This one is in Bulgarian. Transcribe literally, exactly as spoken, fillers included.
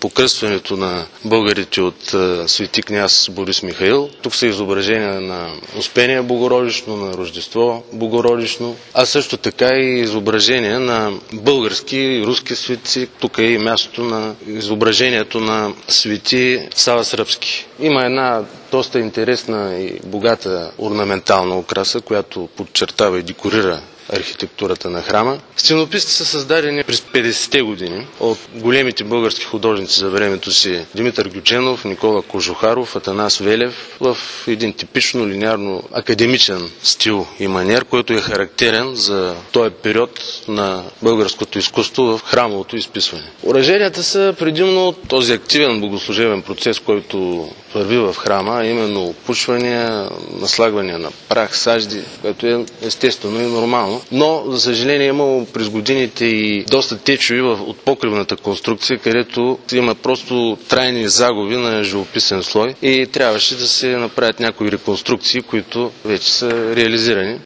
покръстването на българите от свети княз Борис Михаил. Тук са изображения на Успение Богородично, на Рождество Богородично, а също така и изображения на български и руски светци. Тук е и мястото на изображението на свети Сава Сръбски. Има една доста интересна и богата орнаментална украса, която подчертава и декорира архитектурата на храма. Стенописите са създадени през петдесетте години от големите български художници за времето си Димитър Гюченов, Никола Кожухаров, Атанас Велев в един типично линеарно академичен стил и маниер, който е характерен за този период на българското изкуство в храмовото изписване. Оръженията са предимно този активен богослужебен процес, който върви в храма, а именно опушвания, наслагвания на прах, сажди, което е естествено и нормално. Но, за съжаление, имало през годините и доста течови от покривната конструкция, където има просто трайни загуби на живописен слой и трябваше да се направят някои реконструкции, които вече са реализирани.